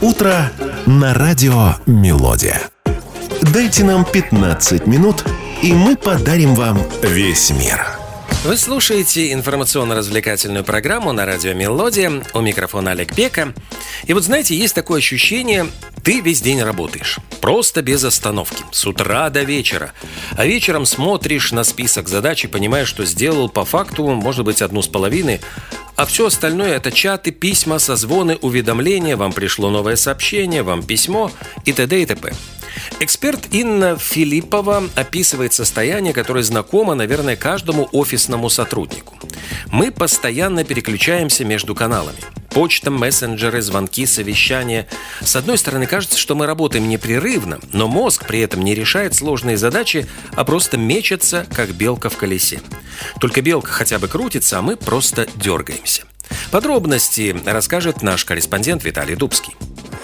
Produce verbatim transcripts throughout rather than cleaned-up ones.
Утро на радио «Мелодия». Дайте нам пятнадцать минут, и мы подарим вам весь мир. Вы слушаете информационно-развлекательную программу на радио «Мелодия». У микрофона Олег Пека. И вот знаете, есть такое ощущение, ты весь день работаешь. Просто без остановки. С утра до вечера. А вечером смотришь на список задач и понимаешь, что сделал по факту, может быть, одну с половиной. А все остальное – это чаты, письма, созвоны, уведомления. Вам пришло новое сообщение, вам письмо и т.д. и т.п. Эксперт Инна Филиппова описывает состояние, которое знакомо, наверное, каждому офисному сотруднику. Мы постоянно переключаемся между каналами. Почта, мессенджеры, звонки, совещания. С одной стороны, кажется, что мы работаем непрерывно, но мозг при этом не решает сложные задачи, а просто мечется, как белка в колесе. Только белка хотя бы крутится, а мы просто дергаемся. Подробности расскажет наш корреспондент Виталий Дубский.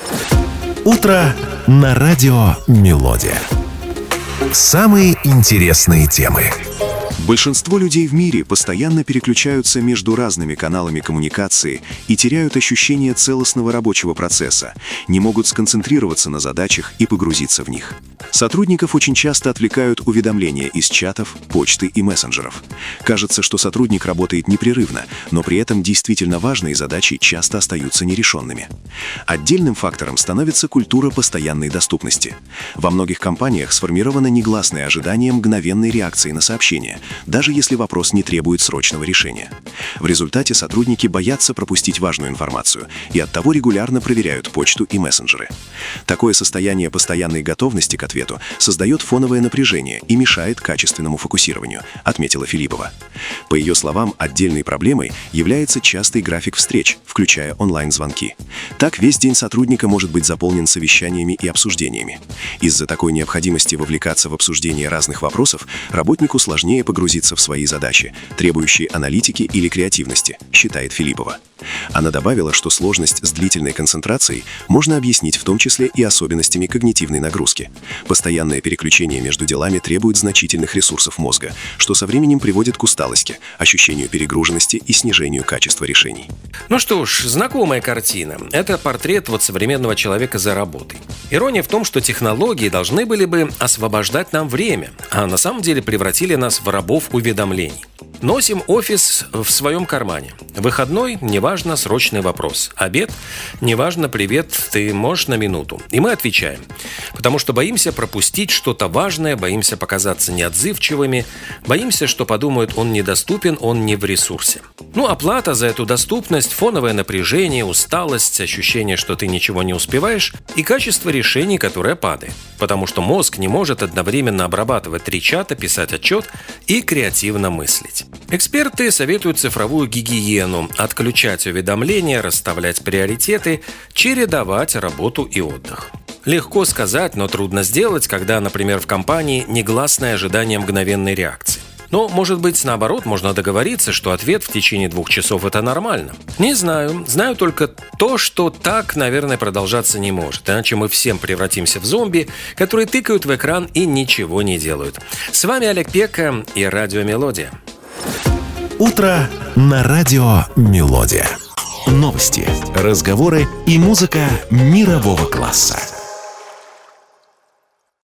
Утро на радио «Мелодия». Самые интересные темы. Большинство людей в мире постоянно переключаются между разными каналами коммуникации и теряют ощущение целостного рабочего процесса, не могут сконцентрироваться на задачах и погрузиться в них. Сотрудников очень часто отвлекают уведомления из чатов, почты и мессенджеров. Кажется, что сотрудник работает непрерывно, но при этом действительно важные задачи часто остаются нерешенными. Отдельным фактором становится культура постоянной доступности. Во многих компаниях сформировано негласное ожидание мгновенной реакции на сообщения, даже если вопрос не требует срочного решения. В результате сотрудники боятся пропустить важную информацию и оттого регулярно проверяют почту и мессенджеры. Такое состояние постоянной готовности к ответу создает фоновое напряжение и мешает качественному фокусированию, отметила Филиппова. По ее словам, отдельной проблемой является частый график встреч, включая онлайн-звонки. Так, весь день сотрудника может быть заполнен совещаниями и обсуждениями. Из-за такой необходимости вовлекаться в обсуждение разных вопросов работнику сложнее погрузиться в свои задачи, требующие аналитики или креативности, считает Филиппова. Она добавила, что сложность с длительной концентрацией можно объяснить в том числе и особенностями когнитивной нагрузки. Постоянное переключение между делами требует значительных ресурсов мозга, что со временем приводит к усталости, ощущению перегруженности и снижению качества решений. Ну что ж, знакомая картина. Это портрет вот современного человека за работой. Ирония в том, что технологии должны были бы освобождать нам время, а на самом деле превратили нас в рабов уведомлений. Носим офис в своем кармане. Выходной – неважно, срочный вопрос. Обед – неважно, привет, ты можешь на минуту. И мы отвечаем. Потому что боимся пропустить что-то важное, боимся показаться неотзывчивыми, боимся, что подумают, он недоступен, он не в ресурсе. Ну, оплата за эту доступность, фоновое напряжение, усталость, ощущение, что ты ничего не успеваешь, и качество решений, которое падает. Потому что мозг не может одновременно обрабатывать три чата, писать отчет и креативно мыслить. Эксперты советуют цифровую гигиену, отключать уведомления, расставлять приоритеты, чередовать работу и отдых. Легко сказать, но трудно сделать, когда, например, в компании негласное ожидание мгновенной реакции. Но, может быть, наоборот, можно договориться, что ответ в течение двух часов – это нормально. Не знаю. Знаю только то, что так, наверное, продолжаться не может. Иначе мы всем превратимся в зомби, которые тыкают в экран и ничего не делают. С вами Олег Пека и радио «Мелодия». Утро на радио «Мелодия». Новости, разговоры и музыка мирового класса.